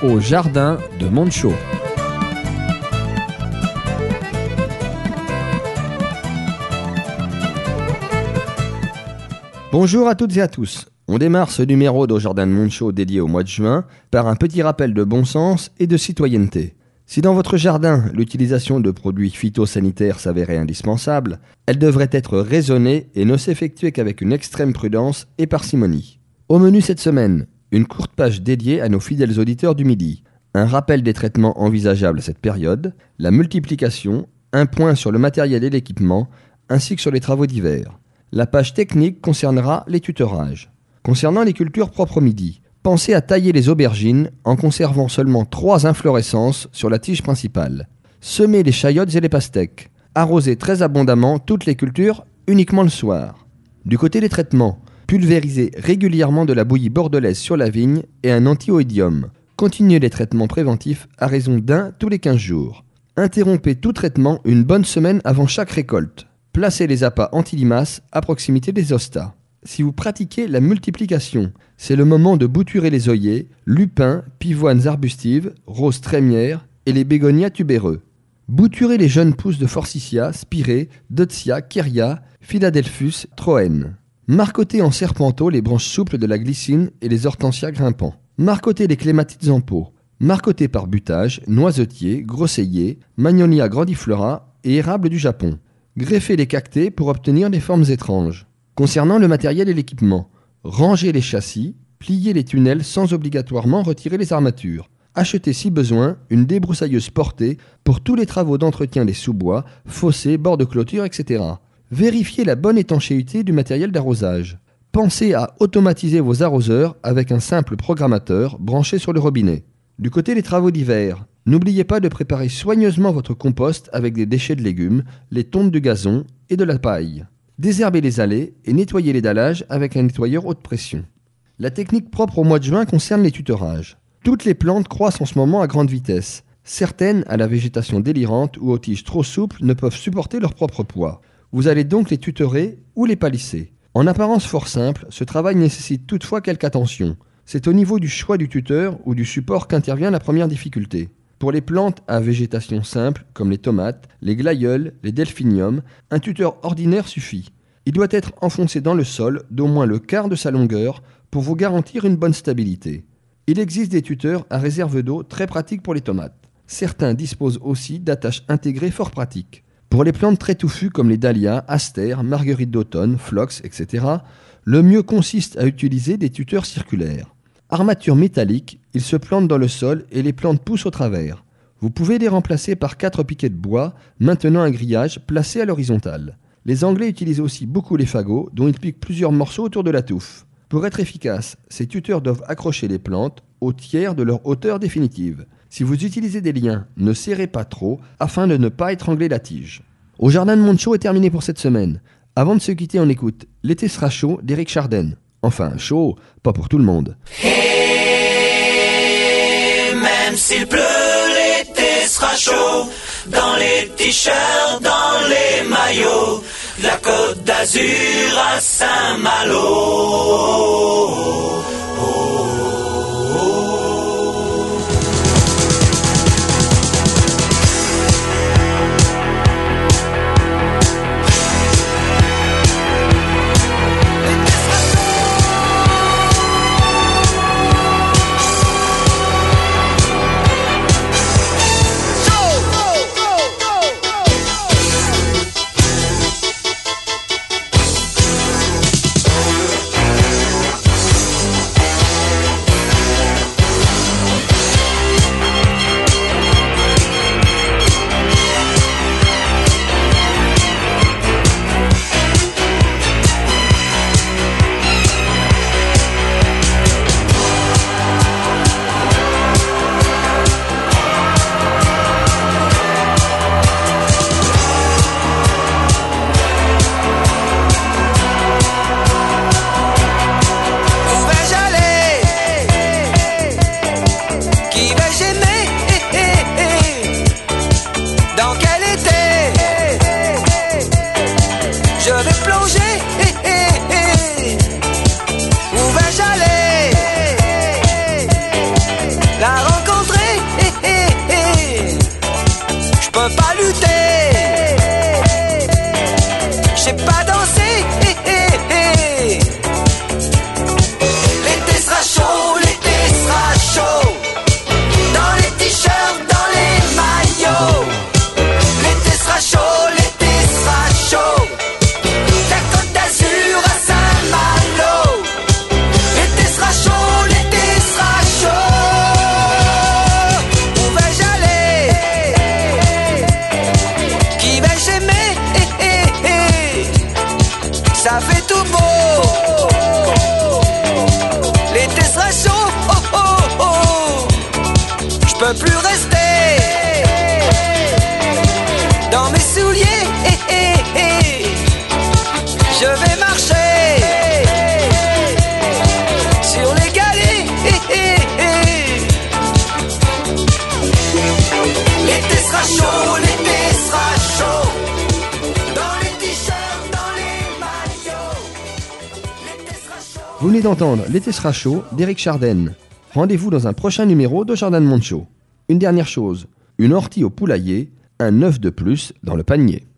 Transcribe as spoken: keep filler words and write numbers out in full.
au jardin de Moncho. Bonjour à toutes et à tous. On démarre ce numéro d'Au Jardin de Moncho dédié au mois de juin par un petit rappel de bon sens et de citoyenneté. Si dans votre jardin, l'utilisation de produits phytosanitaires s'avérait indispensable, elle devrait être raisonnée et ne s'effectuer qu'avec une extrême prudence et parcimonie. Au menu cette semaine, une courte page dédiée à nos fidèles auditeurs du Midi, un rappel des traitements envisageables à cette période, la multiplication, un point sur le matériel et l'équipement, ainsi que sur les travaux d'hiver. La page technique concernera les tutorages. Concernant les cultures propres au Midi, pensez à tailler les aubergines en conservant seulement trois inflorescences sur la tige principale. Semez les chayotes et les pastèques. Arrosez très abondamment toutes les cultures uniquement le soir. Du côté des traitements, pulvérisez régulièrement de la bouillie bordelaise sur la vigne et un anti-oïdium. Continuez les traitements préventifs à raison d'un tous les quinze jours. Interrompez tout traitement une bonne semaine avant chaque récolte. Placez les appâts anti-limaces à proximité des hostas. Si vous pratiquez la multiplication, c'est le moment de bouturer les œillets, lupins, pivoines arbustives, roses trémières et les bégonias tubéreux. Bouturez les jeunes pousses de forsythia, spirée, deutzia, kéria, philadelphus, troène. Marcotez en serpenteau les branches souples de la glycine et les hortensias grimpants. Marcotez les clématites en pot. Marcotez par butage, noisetier, grosseillier, magnolia grandiflora et érable du Japon. Greffez les cactées pour obtenir des formes étranges. Concernant le matériel et l'équipement, rangez les châssis, pliez les tunnels sans obligatoirement retirer les armatures. Achetez si besoin une débroussailleuse portée pour tous les travaux d'entretien des sous-bois, fossés, bords de clôture, et cetera. Vérifiez la bonne étanchéité du matériel d'arrosage. Pensez à automatiser vos arroseurs avec un simple programmateur branché sur le robinet. Du côté des travaux d'hiver, n'oubliez pas de préparer soigneusement votre compost avec des déchets de légumes, les tontes de gazon et de la paille. Désherbez les allées et nettoyez les dallages avec un nettoyeur haute pression. La technique propre au mois de juin concerne les tutorages. Toutes les plantes croissent en ce moment à grande vitesse. Certaines, à la végétation délirante ou aux tiges trop souples, ne peuvent supporter leur propre poids. Vous allez donc les tutorer ou les palisser. En apparence fort simple, ce travail nécessite toutefois quelque attention. C'est au niveau du choix du tuteur ou du support qu'intervient la première difficulté. Pour les plantes à végétation simple, comme les tomates, les glaïeuls, les delphiniums, un tuteur ordinaire suffit. Il doit être enfoncé dans le sol d'au moins le quart de sa longueur pour vous garantir une bonne stabilité. Il existe des tuteurs à réserve d'eau très pratiques pour les tomates. Certains disposent aussi d'attaches intégrées fort pratiques. Pour les plantes très touffues comme les dahlias, astères, marguerites d'automne, phlox, et cetera, le mieux consiste à utiliser des tuteurs circulaires. Armature métallique, ils se plantent dans le sol et les plantes poussent au travers. Vous pouvez les remplacer par quatre piquets de bois, maintenant un grillage placé à l'horizontale. Les Anglais utilisent aussi beaucoup les fagots, dont ils piquent plusieurs morceaux autour de la touffe. Pour être efficaces, ces tuteurs doivent accrocher les plantes au tiers de leur hauteur définitive. Si vous utilisez des liens, ne serrez pas trop afin de ne pas étrangler la tige. Au Jardin de Moncho est terminé pour cette semaine. Avant de se quitter, on écoute L'été sera chaud d'Éric Chardin. Enfin, chaud, pas pour tout le monde. Et même s'il pleut, l'été sera chaud. Dans les t-shirts, dans les maillots, de la Côte d'Azur à Saint-Malo. ça fait tout beau. L'été sera chaud, oh oh oh. Je peux plus rester dans mes souliers, eh, eh, eh. Je vais marcher sur les galets, eh, eh, eh. L'été sera chaud, l'été sera chaud. Dans les t-shirts, dans les maillots. L'été sera chaud. Vous venez d'entendre L'été sera chaud d'Éric Chardin. Rendez-vous dans un prochain numéro de Jordan Monde Show. Une dernière chose, une ortie au poulailler, un œuf de plus dans le panier.